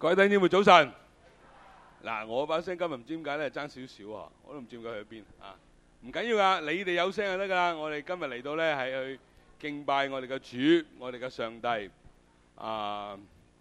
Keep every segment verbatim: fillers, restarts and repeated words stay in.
各位弟兄姊妹早晨。嗱，我把聲今日唔知點解咧爭少少啊，我都唔知點解去邊啊。唔緊要噶，你哋有聲就得噶啦。我哋今日嚟到咧係去敬拜我哋嘅主，我哋嘅上帝。啊，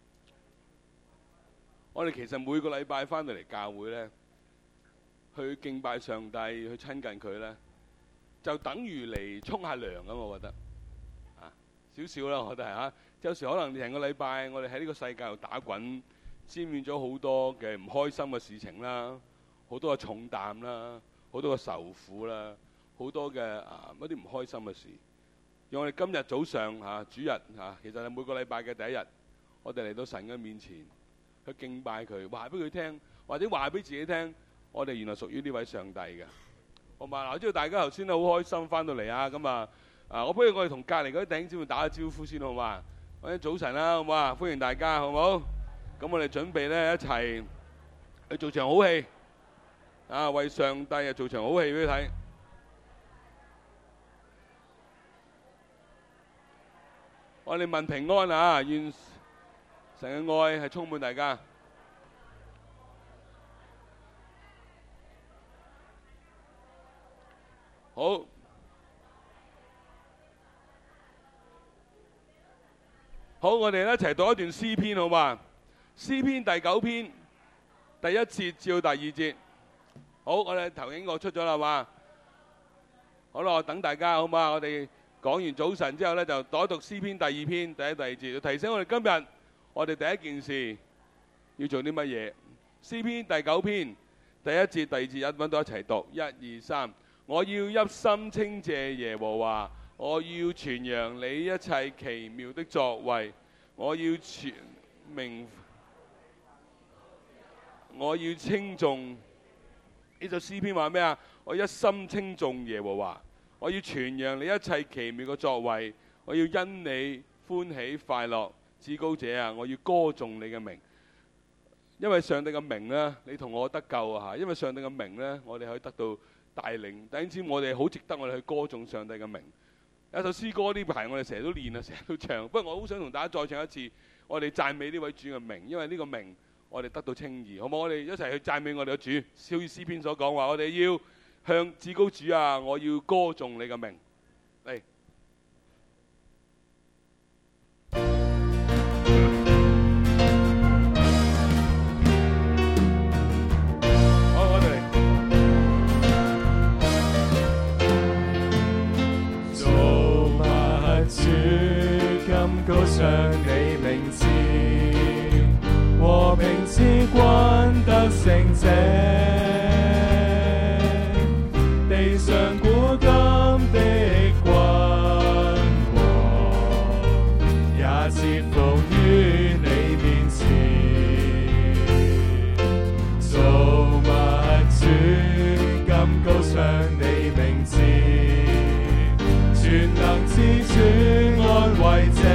我哋其實每個禮拜翻到嚟教會咧，去敬拜上帝，去親近佢咧，就等於嚟沖下涼咁，我覺得啊，少少啦，我覺得係啊。有時可能成個禮拜我哋喺呢個世界度打滾，沾染咗好多嘅唔開心嘅事情啦，好多嘅重擔啦，好多嘅愁苦啦，好多嘅啊一啲唔開心嘅事。讓我哋今日早上嚇、啊、主日嚇、啊，其實係每個禮拜嘅第一日，我哋嚟到神嘅面前去敬拜佢，話俾佢聽，或者話俾自己聽，我哋原來屬於呢位上帝嘅。好嘛？嗱，我知道大家頭先都好開心翻到嚟啊，咁啊啊，我不如我哋同隔離嗰啲弟兄姊妹打個招呼先好嘛？或者早晨啦，好唔好啊？歡迎大家，好唔好？咁我哋準備咧一齊去做場好戲啊！為上帝啊做場好戲俾你睇。我哋問平安啊！願神嘅愛係充滿大家。好，好，我哋一齊讀一段詩篇好嘛？詩篇第九篇第一節至到第二節。好，我哋投影我出咗啦嘛。好啦，我等大家好嘛？我哋講完早晨之後咧，就讀一讀詩篇第二篇第一、第二節，提醒我哋今日我哋第一件事要做啲乜嘢。詩篇第九篇第一節、第二節一揾到一齊讀，一二三。我要一心稱謝耶和華，我要傳揚你一切奇妙的作為，我要傳明，我要稱頌。呢首詩篇話咩啊？我一心稱頌耶和華，我要傳揚你一切奇妙嘅作為，我要因你歡喜快樂。至高者啊，我要歌頌你嘅名，因為上帝嘅名呢，你同我得救啊！嚇，因為上帝嘅名呢，我哋可以得到帶領。等陣我哋好值得我哋去歌頌上帝嘅名。有一首詩歌呢排我哋成日都練啊，成日都唱。不過我好想同大家再唱一次，我哋讚美呢位主嘅名，因為呢個名我哋得到稱義，好唔好？我哋一齊去讚美我哋嘅主。好似詩篇所講話，我哋要向至高主啊，我要歌頌你嘅名。嚟。 高唱你名字，和平之君得勝者，地上古今的君王，也折服於你面前。造物主，今高唱你名字，全能之主安慰者，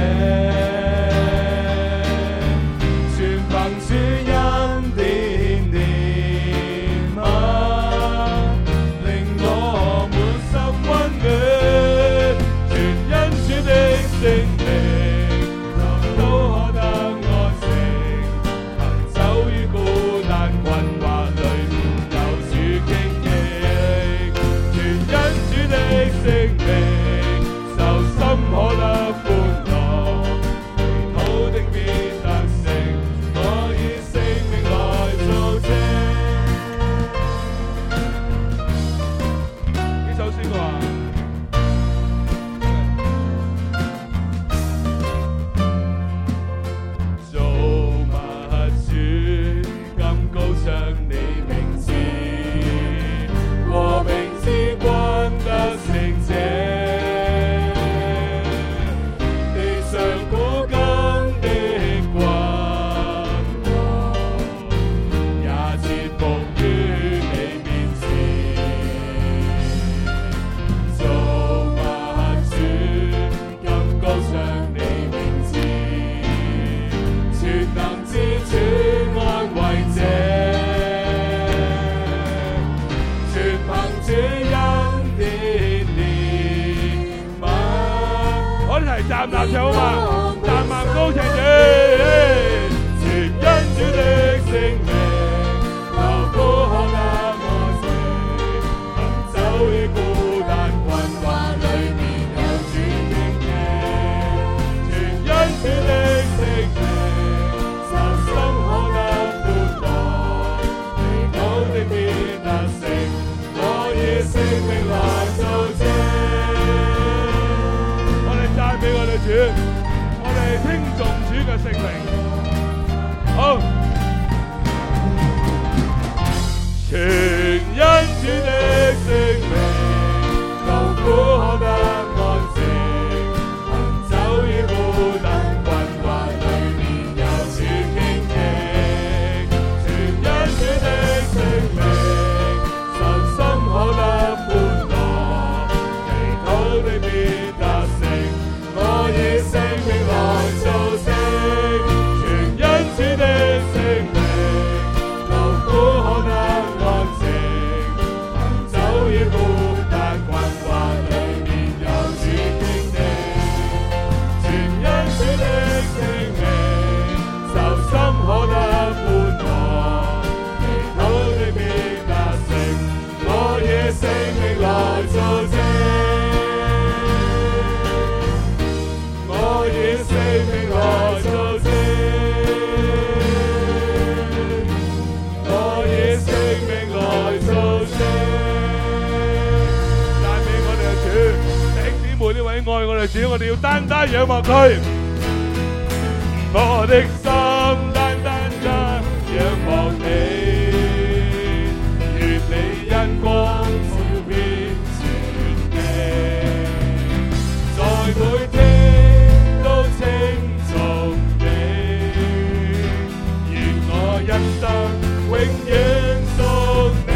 全憑主恩典憐憫，令我滿心溫暖，全因主的聖名，臨都可得安靜，行走於孤單困惑裏，有主荊棘，全因主的聖名，受心可得歡樂，祈禱的必得勝，我以性命來做證。 呢首詩歌話： 造物主，今高唱你名字，和平之君得勝者。 站立唱好嘛，站立高唱主， 全因主的哋主，我哋要單單仰望佢。我的心單單單仰望你，願你恩光照遍全地，在每天都稱頌你，願我一生永遠屬你，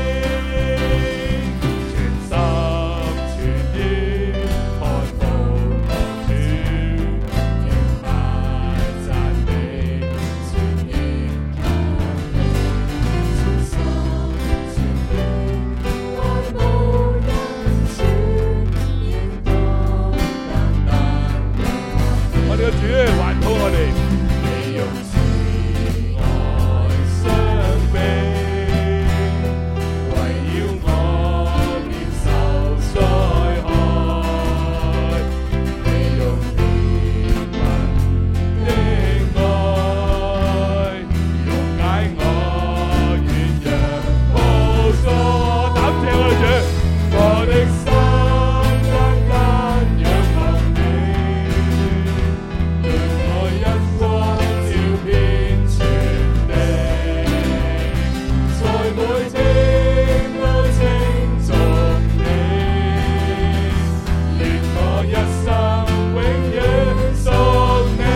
全心全意看顧我主，敬拜讚美全意靠你，全心全意愛慕恩主，應當單單仰望你。我哋嘅主還抱我哋，你用慈愛相比，圍繞我免受災害，你用憐憫的愛，溶解我軟弱無助。感謝我哋主，我的心單單仰望你，讓我一光照遍全地，在每天都稱頌你，願我一生永遠屬你，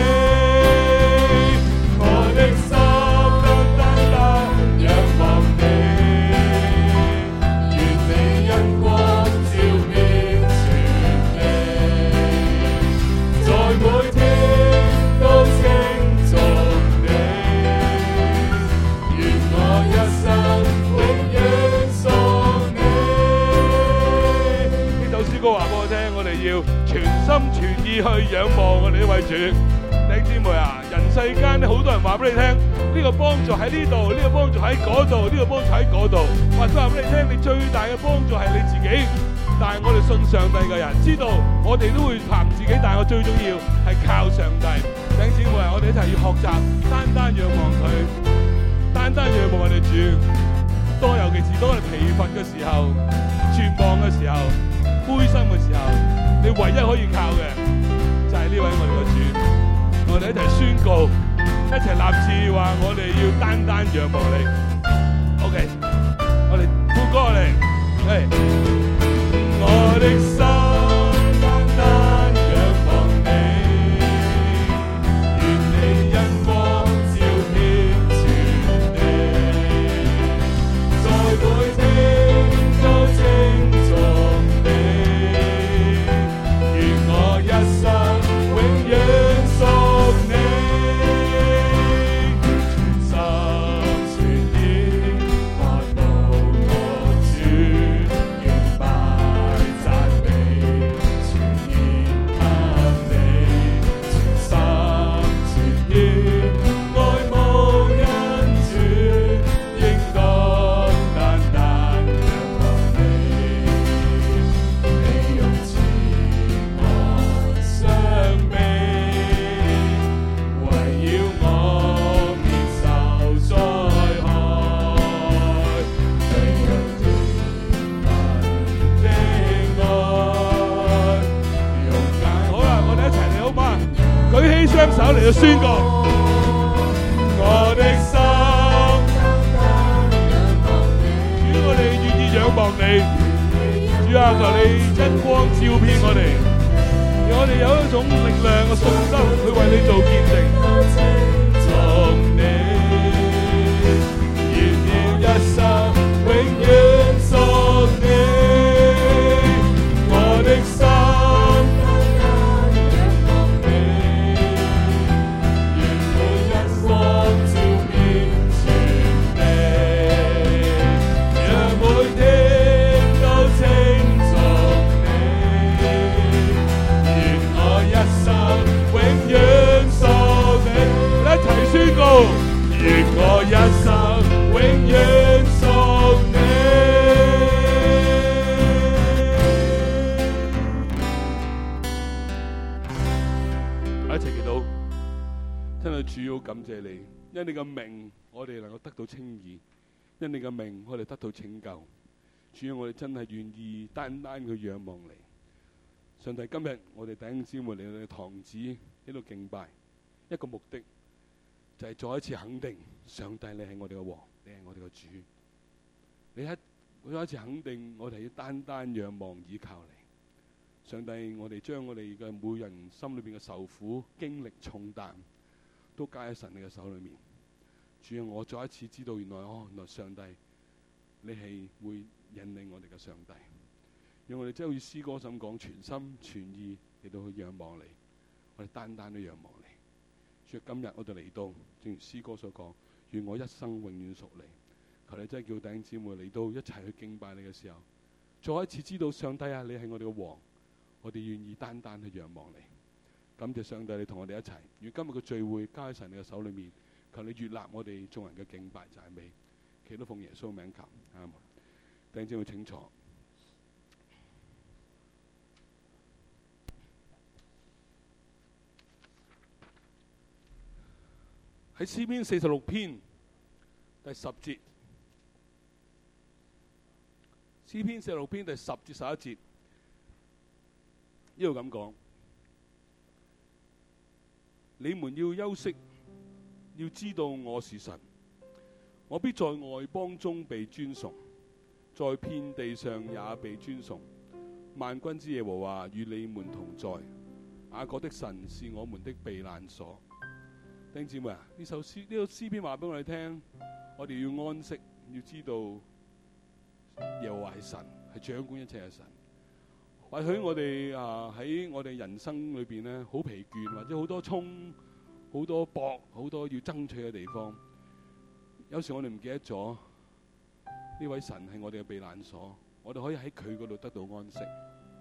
我的心單單單仰望你，願你恩光照遍全地，在每天都稱頌你，願我一生永遠屬你。呢首詩歌話俾我聽，我哋要全心全意去仰望我哋呢位主。弟兄姊妹啊，人世間咧好多人話俾你聽，呢個幫助喺呢度，呢個幫助喺嗰度，呢個幫助喺嗰度，或者話俾你聽，你最大嘅幫助係你自己。但係我哋信上帝嘅人知道，我哋都會憑自己，但係我最重要係靠上帝。弟兄姊妹啊，我哋一齊要學習單單仰望佢，單單仰望我哋主。多尤其是當我哋疲乏嘅時候、絕望嘅時候、灰心嘅時候，你唯一可以靠嘅就係呢位我哋嘅主。我哋一齊宣告，一齊立志話我哋要單單仰望你。OK， 我哋副歌嚟，係我的心單單仰望你，願你恩光照遍全地，在每天都稱頌你，願我一生永遠屬你，全心全意愛慕我主，敬拜讚美全然給你，全心全意愛慕恩主，應當單單仰望你，你用慈愛相比，圍繞我免受災害，你用憐憫的愛，溶解。好啦，我哋一齊嚟好嗎？舉起雙手嚟到宣告，我的心主，我哋願意仰望你。主啊，求你恩光照遍我哋，讓我哋有一種力量嘅信心去為你做見證。從你願要一生永遠屬你，我的心單單仰望你，願你恩光照遍全地，讓每天都稱頌你，願我一生永遠屬你。一齊宣告，願我一生永遠屬你。一齊祈禱，真係主要感謝你，因你嘅名我哋能夠得到稱義，因你嘅名我哋得到拯救。主要我哋真係願意單單去仰望你。 上帝，今日我哋弟兄姊妹嚟到你堂子喺度敬拜，一個目的就係再一次肯定上帝你係我哋嘅王，你係我哋嘅主。你一再一次肯定我哋要單單仰望倚靠你。上帝，我哋將我哋嘅每人心裏邊嘅受苦經歷重擔都交喺神你嘅手裏面。主啊，我再一次知道原來哦，原來上帝你係會引領我哋嘅上帝。讓我哋真係好似詩歌咁講，全心全意嚟到去仰望你，我哋單單都仰望你。所以今日我哋嚟到，正如詩歌所講，願我一生永遠屬你。求你真係叫弟兄姊妹嚟到一齊去敬拜你嘅時候，再一次知道上帝啊，你係我哋嘅王，我哋願意單單去仰望你。感謝上帝，你同我哋一齊。願今日嘅聚會交喺神你嘅手裏面，求你悅納我哋眾人嘅敬拜讚美，祈禱奉耶穌名求，阿門。弟兄姊妹請坐。喺詩篇四十六篇第十節，詩篇四十六篇第十至十一節，呢度咁講：你們要休息，要知道我是神，我必在外邦中被尊崇，在遍地上也被尊崇。萬軍之耶和華與你們同在，雅各的神是我們的避難所。弟兄姊妹啊，呢首詩呢個詩篇話俾我哋聽，我哋要安息，要知道耶和華係神，係掌管一切嘅神。或許我哋啊喺我哋人生裏邊咧，好疲倦，或者好多衝、好多搏、好多要爭取嘅地方，有時我哋唔記得咗呢位神係我哋嘅避難所，我哋可以喺佢嗰度得到安息。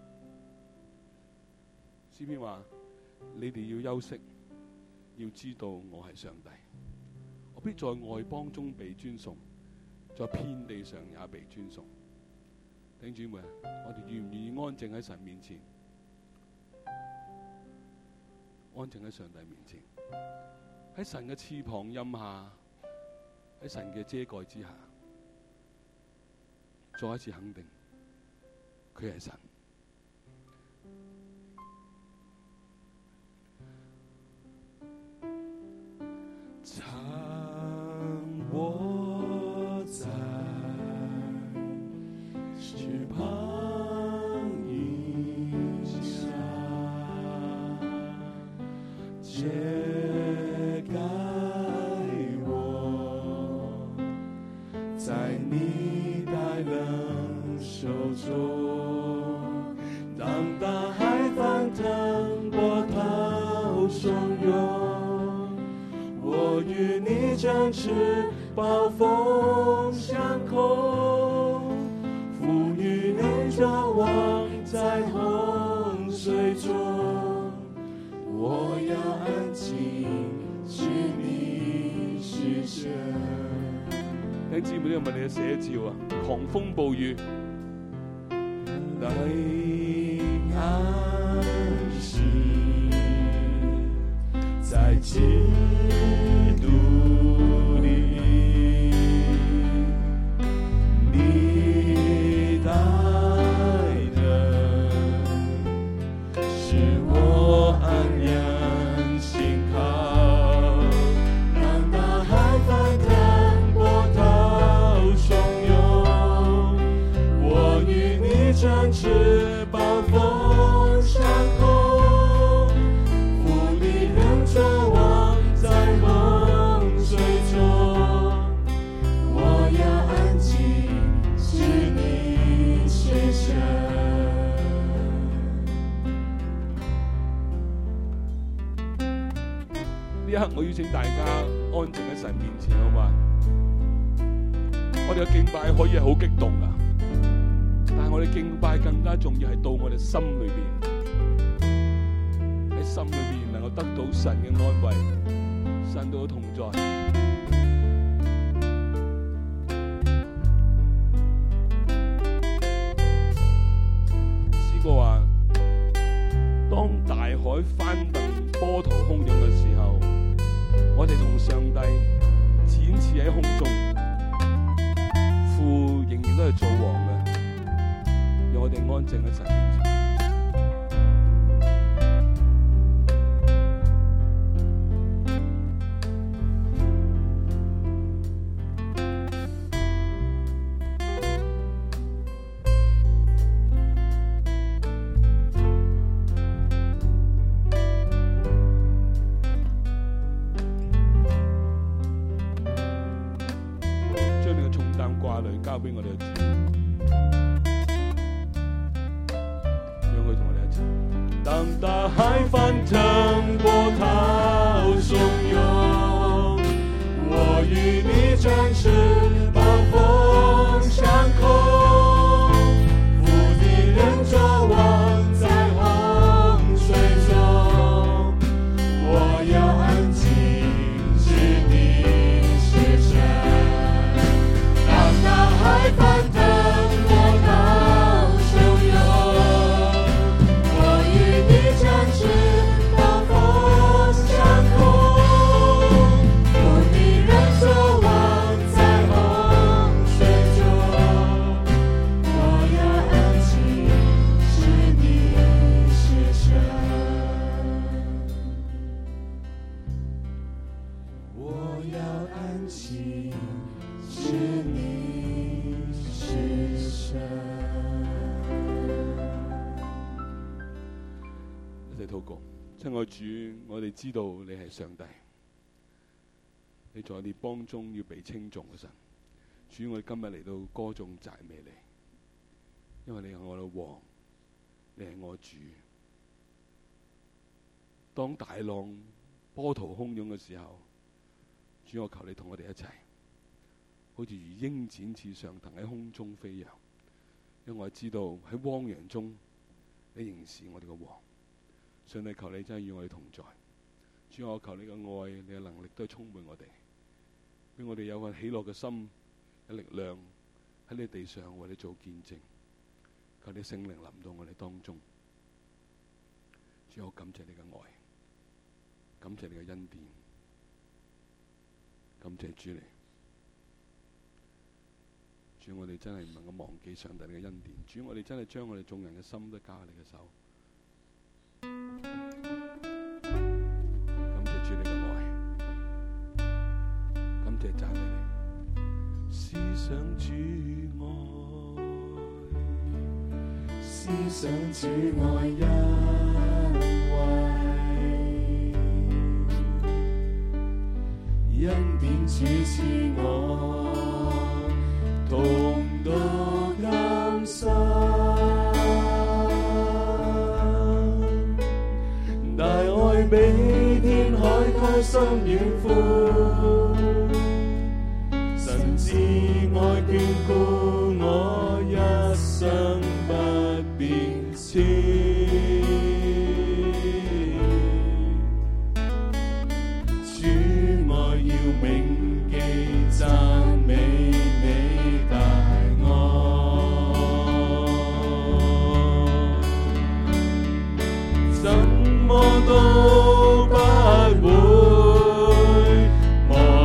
詩篇話：你哋要休息。要知道我係上帝，我必在外邦中被尊崇，在遍地上也被尊崇。弟兄姊妹啊，我哋願唔願意安靜喺神面前？安靜喺上帝面前，喺神嘅翅膀蔭下，喺神嘅遮蓋之下，再一次肯定佢係神。 常我在翅膀蔭下，遮蓋我，在你大能手中。當大海翻騰，波濤洶湧，我與你展翅，暴風相控，賦予人作王在洪水中，我要安靜，知你是神。 弟兄姊妹，呢個係咪你嘅寫照啊？狂風暴雨， 你安息在基督裏，你帶的是我安然信靠。當大海翻騰，波濤洶湧，我與你展翅，暴風相控。作王在洪水中，我要安靜，知你是神。 呢一刻我邀請大家安靜喺神面前，好嘛？我哋嘅敬拜可以係好激動噶，但係我哋敬拜更加重要係到我哋心裏邊。心裏邊能夠得到神嘅安慰，神都同在。詩歌話：當大海翻騰、波濤洶湧嘅時候，我哋同上帝展翅喺空中，父仍然都係做王嘅，讓我哋安靜喺神面前。 家裏交俾我哋嘅主，讓佢同我哋一齊。 當大海翻騰，波濤洶湧，我與你展翅，暴風相控，負敵人作王在洪水中，我要安靜，知你是神。當大海翻騰，波濤洶湧，我與你展翅，暴風相控，負敵人作王在洪水中，我要安靜，知你是神。我要安靜，知你是神。 一齊禱告。親愛主，我哋知道你係上帝，你在我哋幫中要被稱頌嘅神。主，我哋今日嚟到歌頌讚美你，因為你係我嘅王，你係我主。當大浪波濤洶湧嘅時候，主，我求你同我哋一齊，好似如鷹展翅上騰喺空中飛揚。因為我知道喺汪洋中，你仍是我哋嘅王。上帝，求你真係與我哋同在。主，我求你嘅愛，你嘅能力都係充滿我哋，俾我哋有份喜樂嘅心，有力量喺你地上為你做見證。求你聖靈臨到我哋當中。主，我感謝你嘅愛，感謝你嘅恩典，感謝主你。主，我哋真係唔能夠忘記上帝你嘅恩典。主，我哋真係將我哋眾人嘅心都交喺你嘅手。感謝主你嘅愛，感謝讚美你。思想主愛， 思想主愛恩惠，恩典主賜我，同到甘心。大愛比天海高深遠闊，神至愛眷顧我一生不變遷。主愛要銘記讚美你大愛，怎麼都不會忘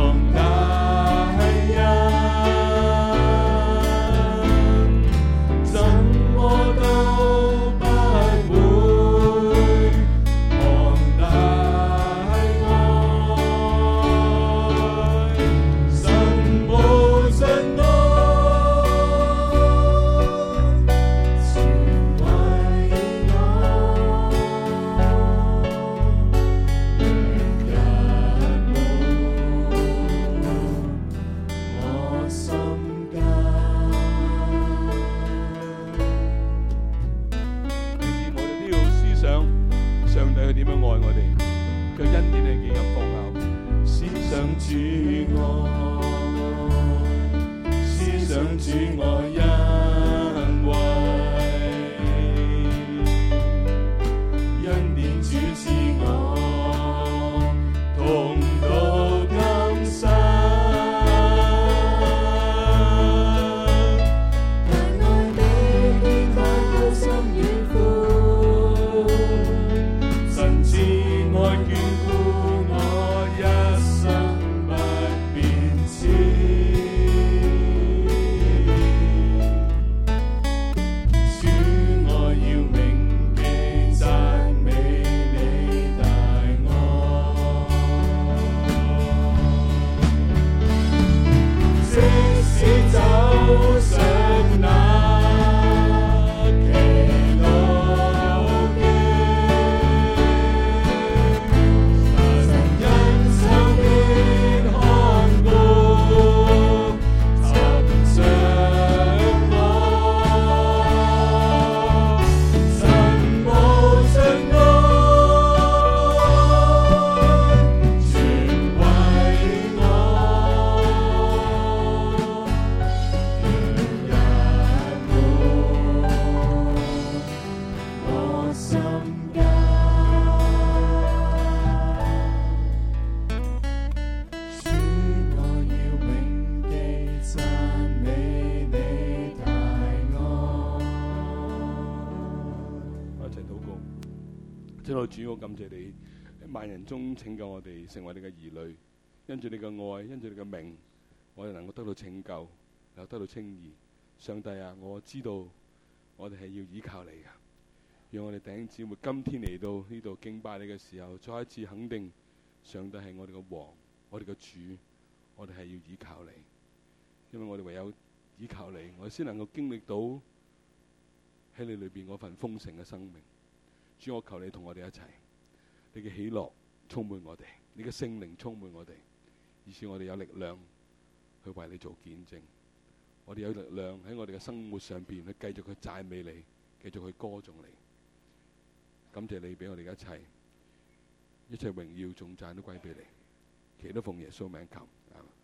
親愛主，我感謝你喺萬人中拯救我哋，成為你嘅兒女。因住你嘅愛，因住你嘅名，我哋能夠得到拯救，能夠得到稱義。上帝啊，我知道我哋係要依靠你嘅。讓我哋弟兄姊妹今天嚟到呢度敬拜你嘅時候，再一次肯定上帝係我哋嘅王，我哋嘅主，我哋係要依靠你。因為我哋唯有依靠你，我哋先能夠經歷到喺你裏邊嗰份豐盛嘅生命。主，我求你同我哋一齊，你嘅喜樂充滿我哋，你嘅聖靈充滿我哋，以致我哋有力量去為你做見證。我哋有力量喺我哋嘅生活上邊去繼續去讚美你，繼續去歌頌你。感謝你俾我哋一切，一切榮耀頌讚都歸俾你。祈禱奉耶穌名求。